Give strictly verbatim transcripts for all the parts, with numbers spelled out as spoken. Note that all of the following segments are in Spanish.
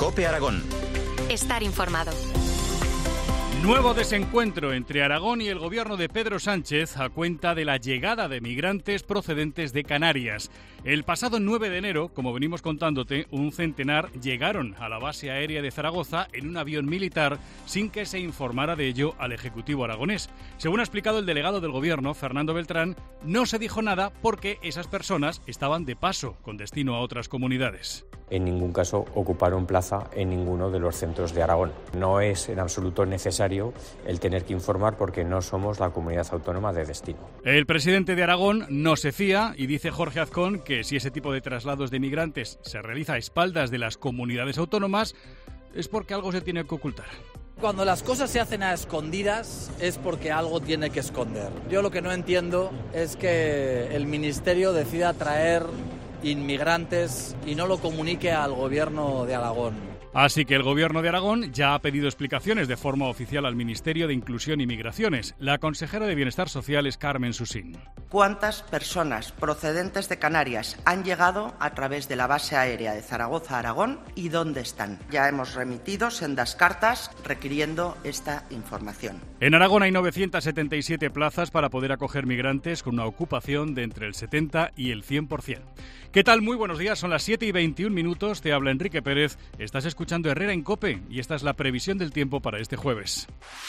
COPE Aragón. Estar informado. Nuevo desencuentro entre Aragón y el gobierno de Pedro Sánchez a cuenta de la llegada de migrantes procedentes de Canarias. El pasado nueve de enero, como venimos contándote, un centenar llegaron a la base aérea de Zaragoza en un avión militar sin que se informara de ello al Ejecutivo aragonés. Según ha explicado el delegado del gobierno, Fernando Beltrán, no se dijo nada porque esas personas estaban de paso con destino a otras comunidades. En ningún caso ocuparon plaza en ninguno de los centros de Aragón. No es en absoluto necesario el tener que informar porque no somos la comunidad autónoma de destino. El presidente de Aragón no se fía y dice Jorge Azcón que si ese tipo de traslados de migrantes se realiza a espaldas de las comunidades autónomas es porque algo se tiene que ocultar. Cuando las cosas se hacen a escondidas es porque algo tiene que esconder. Yo lo que no entiendo es que el ministerio decida traer inmigrantes y no lo comunique al gobierno de Aragón. Así que el gobierno de Aragón ya ha pedido explicaciones de forma oficial al Ministerio de Inclusión y Migraciones. La consejera de Bienestar Social es Carmen Susín. ¿Cuántas personas procedentes de Canarias han llegado a través de la base aérea de Zaragoza a Aragón y dónde están? Ya hemos remitido sendas cartas requiriendo esta información. En Aragón hay novecientas setenta y siete plazas para poder acoger migrantes con una ocupación de entre el setenta y el cien por ciento. ¿Qué tal? Muy buenos días, son las siete y veintiún minutos, te habla Enrique Pérez, estás escuchando Herrera en COPE y esta es la previsión del tiempo para este jueves.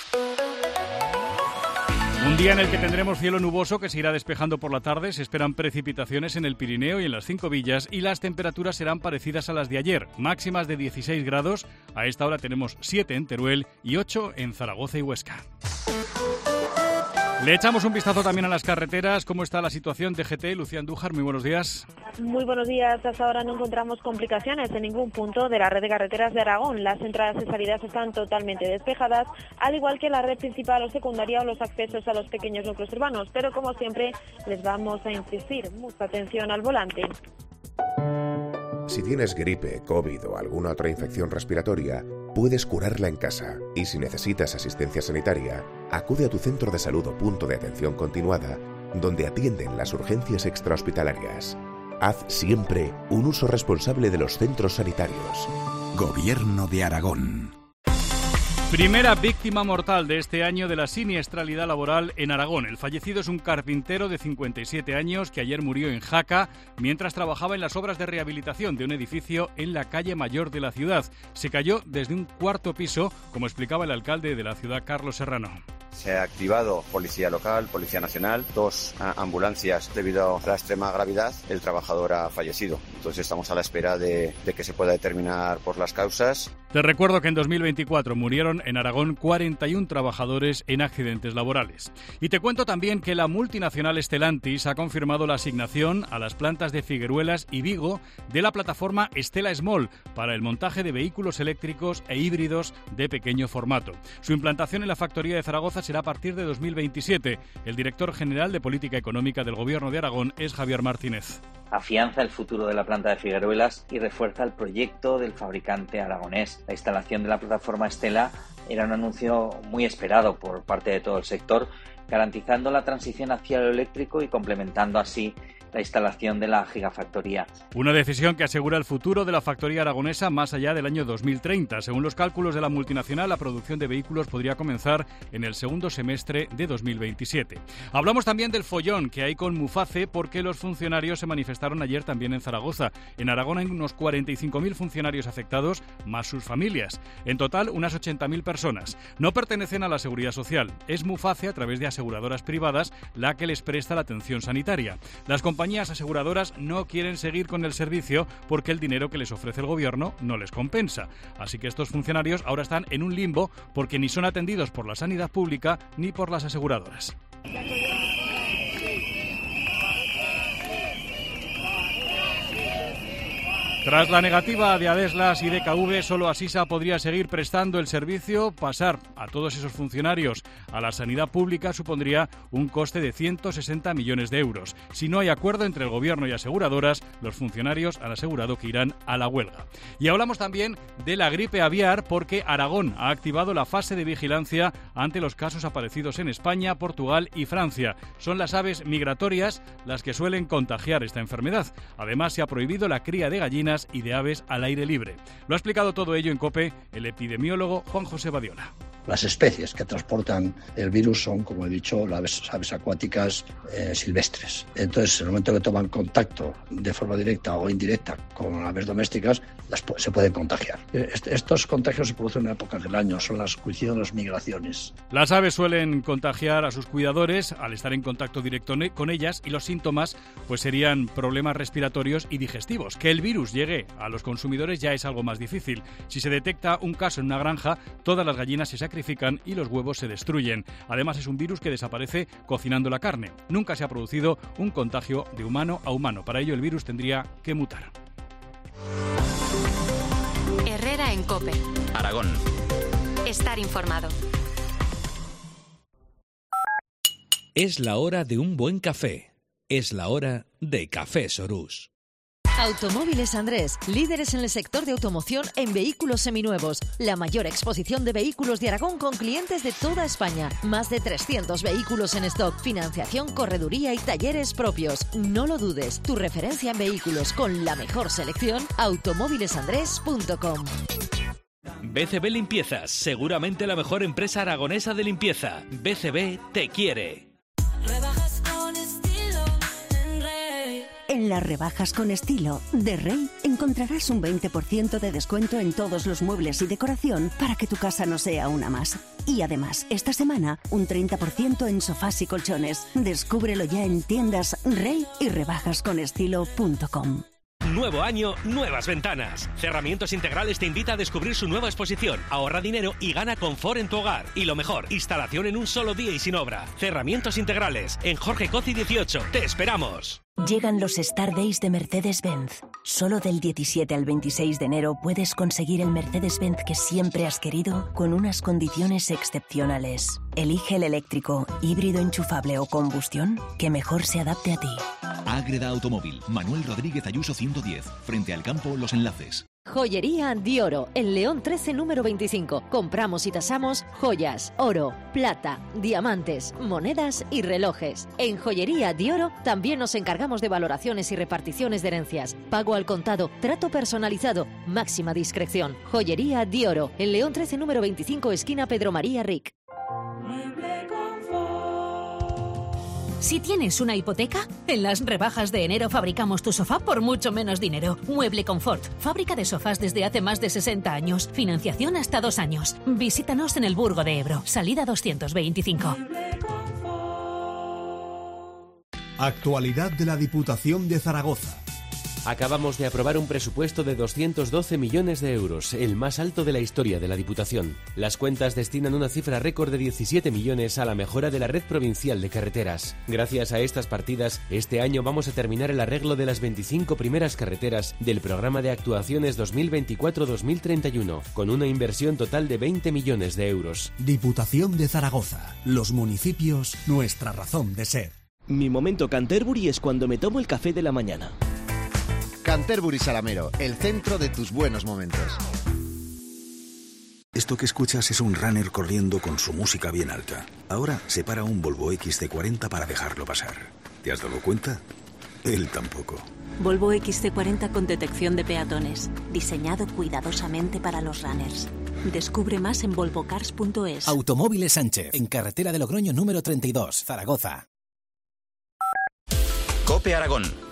Un día en el que tendremos cielo nuboso que se irá despejando por la tarde, se esperan precipitaciones en el Pirineo y en las Cinco Villas y las temperaturas serán parecidas a las de ayer, máximas de dieciséis grados, a esta hora tenemos siete en Teruel y ocho en Zaragoza y Huesca. Le echamos un vistazo también a las carreteras. ¿Cómo está la situación de G T? Lucía Andújar, muy buenos días. Muy buenos días. Hasta ahora no encontramos complicaciones en ningún punto de la red de carreteras de Aragón. Las entradas y salidas están totalmente despejadas, al igual que la red principal o secundaria o los accesos a los pequeños núcleos urbanos. Pero como siempre, les vamos a insistir, mucha atención al volante. Si tienes gripe, COVID o alguna otra infección respiratoria, puedes curarla en casa. Y si necesitas asistencia sanitaria, acude a tu centro de salud o punto de atención continuada, donde atienden las urgencias extrahospitalarias. Haz siempre un uso responsable de los centros sanitarios. Gobierno de Aragón. Primera víctima mortal de este año de la siniestralidad laboral en Aragón. El fallecido es un carpintero de cincuenta y siete años que ayer murió en Jaca mientras trabajaba en las obras de rehabilitación de un edificio en la calle Mayor de la ciudad. Se cayó desde un cuarto piso, como explicaba el alcalde de la ciudad, Carlos Serrano. Se ha activado Policía Local, Policía Nacional, dos ambulancias. Debido a la extrema gravedad, el trabajador ha fallecido. Entonces estamos a la espera de, de que se pueda determinar por las causas. Te recuerdo que en dos mil veinticuatro murieron en Aragón cuarenta y uno trabajadores en accidentes laborales. Y te cuento también que la multinacional Stellantis ha confirmado la asignación a las plantas de Figueruelas y Vigo de la plataforma Stella Small para el montaje de vehículos eléctricos e híbridos de pequeño formato. Su implantación en la factoría de Zaragoza será a partir de dos mil veintisiete. El director general de Política Económica del Gobierno de Aragón es Javier Martínez. Afianza el futuro de la planta de Figueruelas y refuerza el proyecto del fabricante aragonés. La instalación de la plataforma Stella era un anuncio muy esperado por parte de todo el sector, garantizando la transición hacia lo eléctrico y complementando así la instalación de la gigafactoría. Una decisión que asegura el futuro de la factoría aragonesa más allá del año dos mil treinta. Según los cálculos de la multinacional, la producción de vehículos podría comenzar en el segundo semestre de dos mil veintisiete. Hablamos también del follón que hay con Muface porque los funcionarios se manifestaron ayer también en Zaragoza. En Aragón hay unos cuarenta y cinco mil funcionarios afectados, más sus familias. En total, unas ochenta mil personas. No pertenecen a la Seguridad Social. Es Muface, a través de aseguradoras privadas, la que les presta la atención sanitaria. Las compañías aseguradoras no quieren seguir con el servicio porque el dinero que les ofrece el gobierno no les compensa. Así que estos funcionarios ahora están en un limbo porque ni son atendidos por la sanidad pública ni por las aseguradoras. Tras la negativa de Adeslas y D K V, solo Asisa podría seguir prestando el servicio. Pasar a todos esos funcionarios a la sanidad pública supondría un coste de ciento sesenta millones de euros. Si no hay acuerdo entre el gobierno y aseguradoras, los funcionarios han asegurado que irán a la huelga. Y hablamos también de la gripe aviar porque Aragón ha activado la fase de vigilancia ante los casos aparecidos en España, Portugal y Francia. Son las aves migratorias las que suelen contagiar esta enfermedad. Además, se ha prohibido la cría de gallinas gallinas y de aves al aire libre. Lo ha explicado todo ello en COPE el epidemiólogo Juan José Badiola. Las especies que transportan el virus son, como he dicho, las aves, aves acuáticas eh, silvestres. Entonces, en el momento que toman contacto de forma directa o indirecta con aves domésticas, las, se pueden contagiar. Est- estos contagios se producen en épocas del año, son las coinciden las migraciones. Las aves suelen contagiar a sus cuidadores al estar en contacto directo con ellas, y los síntomas pues serían problemas respiratorios y digestivos. Que el virus llegue a los consumidores ya es algo más difícil. Si se detecta un caso en una granja, todas las gallinas se sacrifican y los huevos se destruyen. Además, es un virus que desaparece cocinando la carne. Nunca se ha producido un contagio de humano a humano. Para ello, el virus tendría que mutar. Herrera en COPE. Aragón. Estar informado. Es la hora de un buen café. Es la hora de Café Sorús. Automóviles Andrés, líderes en el sector de automoción en vehículos seminuevos. La mayor exposición de vehículos de Aragón con clientes de toda España. Más de trescientos vehículos en stock, financiación, correduría y talleres propios. No lo dudes, tu referencia en vehículos con la mejor selección, automóviles andrés punto com. B C B Limpiezas, seguramente la mejor empresa aragonesa de limpieza. B C B te quiere. Rebajas con estilo en Rey. En las rebajas con estilo de Rey encontrarás un veinte por ciento de descuento en todos los muebles y decoración para que tu casa no sea una más. Y además, esta semana, un treinta por ciento en sofás y colchones. Descúbrelo ya en tiendas Rey y rebajas con estilo punto com. Nuevo año, nuevas ventanas. Cerramientos Integrales te invita a descubrir su nueva exposición. Ahorra dinero y gana confort en tu hogar. Y lo mejor, instalación en un solo día y sin obra. Cerramientos Integrales, en Jorge Cozi dieciocho. ¡Te esperamos! Llegan los Star Days de Mercedes-Benz. Solo del diecisiete al veintiséis de enero puedes conseguir el Mercedes-Benz que siempre has querido con unas condiciones excepcionales. Elige el eléctrico, híbrido enchufable o combustión que mejor se adapte a ti. Ágreda Automóvil, Manuel Rodríguez Ayuso ciento diez, frente al campo Los Enlaces. Joyería Dioro, en León trece número veinticinco. Compramos y tasamos joyas, oro, plata, diamantes, monedas y relojes. En Joyería Dioro también nos encargamos de valoraciones y reparticiones de herencias. Pago al contado, trato personalizado, máxima discreción. Joyería Dioro, en León trece número veinticinco, esquina Pedro María Ric. Si tienes una hipoteca, en las rebajas de enero fabricamos tu sofá por mucho menos dinero. Mueble Confort, fábrica de sofás desde hace más de sesenta años. Financiación hasta dos años. Visítanos en el Burgo de Ebro, salida doscientos veinticinco. Actualidad de la Diputación de Zaragoza. Acabamos de aprobar un presupuesto de doscientos doce millones de euros, el más alto de la historia de la Diputación. Las cuentas destinan una cifra récord de diecisiete millones a la mejora de la red provincial de carreteras. Gracias a estas partidas, este año vamos a terminar el arreglo de las veinticinco primeras carreteras del programa de actuaciones dos mil veinticuatro dos mil treinta y uno, con una inversión total de veinte millones de euros. Diputación de Zaragoza. Los municipios, nuestra razón de ser. Mi momento Canterbury es cuando me tomo el café de la mañana. Canterbury Salamero, el centro de tus buenos momentos. Esto que escuchas es un runner corriendo con su música bien alta. Ahora se para un Volvo X C cuarenta para dejarlo pasar. ¿Te has dado cuenta? Él tampoco. Volvo X C cuarenta con detección de peatones. Diseñado cuidadosamente para los runners. Descubre más en volvo cars punto es. Automóviles Sánchez, en carretera de Logroño número treinta y dos, Zaragoza. COPE Aragón.